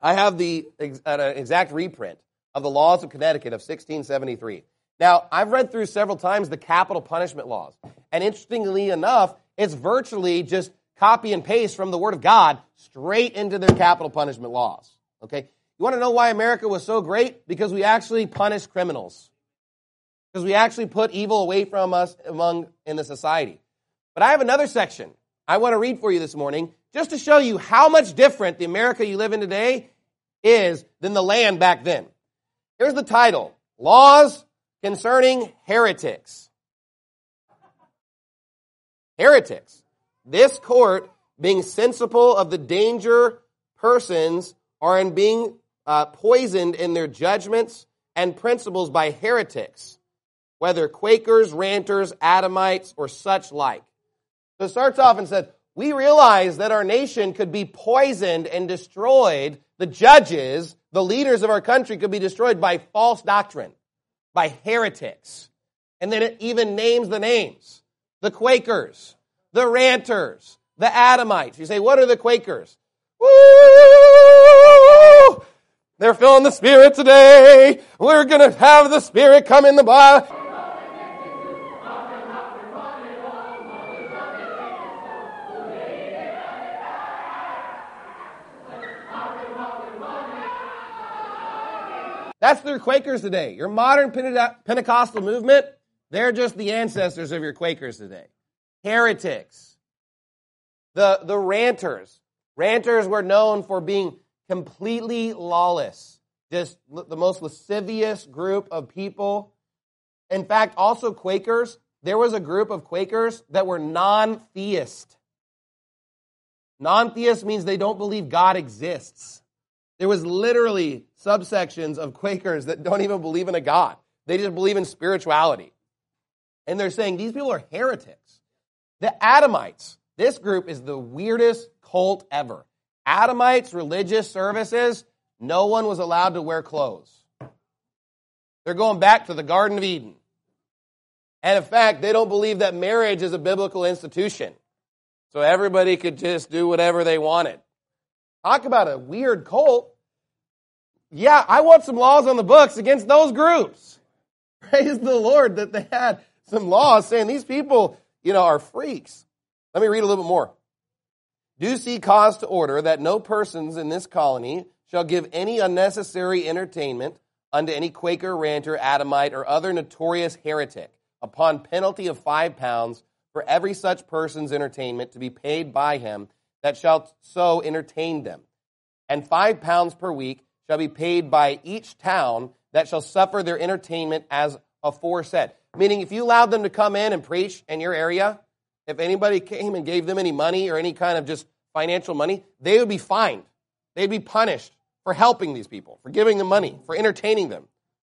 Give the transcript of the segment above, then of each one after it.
I have an exact reprint of the laws of Connecticut of 1673. Now, I've read through several times the capital punishment laws. And interestingly enough, it's virtually just copy and paste from the Word of God straight into their capital punishment laws. Okay? You want to know why America was so great? Because we actually punished criminals. Because we actually put evil away from us in the society. But I have another section I want to read for you this morning just to show you how much different the America you live in today is than the land back then. Here's the title: Laws Concerning Heretics. Heretics. This court, being sensible of the danger persons are in being poisoned in their judgments and principles by heretics, whether Quakers, ranters, Adamites, or such like. So it starts off and said, we realize that our nation could be poisoned and destroyed. The judges, the leaders of our country could be destroyed by false doctrine, by heretics. And then it even names the names. The Quakers, the ranters, the Adamites. You say, what are the Quakers? Woo! They're feeling the Spirit today. We're going to have the Spirit come in the body. That's their Quakers today. Your modern Pentecostal movement, they're just the ancestors of your Quakers today. Heretics. The ranters. Ranters were known for being completely lawless. Just the most lascivious group of people. In fact, also Quakers. There was a group of Quakers that were non-theist. Non-theist means they don't believe God exists. There was literally subsections of Quakers that don't even believe in a God. They just believe in spirituality. And they're saying these people are heretics. The Adamites, this group is the weirdest cult ever. Adamites' religious services, no one was allowed to wear clothes. They're going back to the Garden of Eden. And in fact, they don't believe that marriage is a biblical institution. So everybody could just do whatever they wanted. Talk about a weird cult. Yeah, I want some laws on the books against those groups. Praise the Lord that they had some laws saying these people, are freaks. Let me read a little bit more. Do see cause to order that no persons in this colony shall give any unnecessary entertainment unto any Quaker, ranter, Adamite, or other notorious heretic, upon penalty of £5 for every such person's entertainment to be paid by him that shall so entertain them. And £5 per week shall be paid by each town that shall suffer their entertainment as aforesaid. Meaning, if you allowed them to come in and preach in your area, if anybody came and gave them any money or any kind of just financial money, they would be fined. They'd be punished for helping these people, for giving them money, for entertaining them.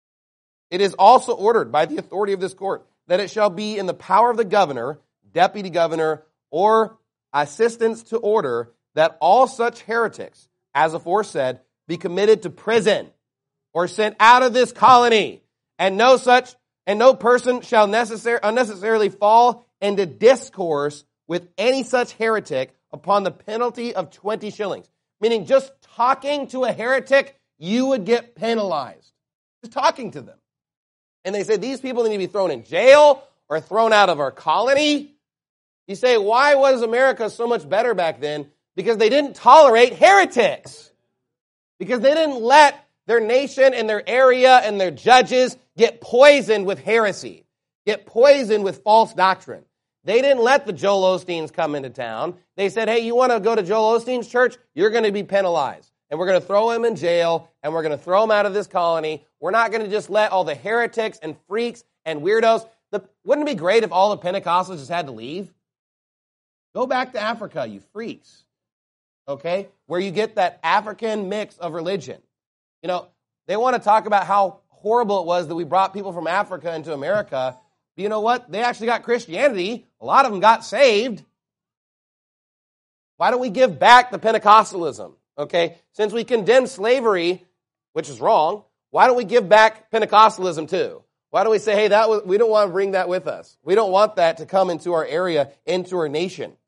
It is also ordered by the authority of this court that it shall be in the power of the governor, deputy governor, or assistants to order that all such heretics, as aforesaid, be committed to prison or sent out of this colony, and no person shall unnecessarily fall into discourse with any such heretic upon the penalty of 20 shillings. Meaning just talking to a heretic, you would get penalized. Just talking to them. And they said these people need to be thrown in jail or thrown out of our colony. You say, why was America so much better back then? Because they didn't tolerate heretics. Because they didn't let their nation and their area and their judges get poisoned with heresy, get poisoned with false doctrine. They didn't let the Joel Osteens come into town. They said, hey, you want to go to Joel Osteen's church? You're going to be penalized. And we're going to throw him in jail, and we're going to throw him out of this colony. We're not going to just let all the heretics and freaks and weirdos. Wouldn't it be great if all the Pentecostals just had to leave? Go back to Africa, you freaks. Okay? Where you get that African mix of religion. They want to talk about how horrible it was that we brought people from Africa into America. But you know what? They actually got Christianity. A lot of them got saved. Why don't we give back the Pentecostalism? Okay? Since we condemn slavery, which is wrong, why don't we give back Pentecostalism too? Why don't we say, hey, we don't want to bring that with us. We don't want that to come into our area, into our nation.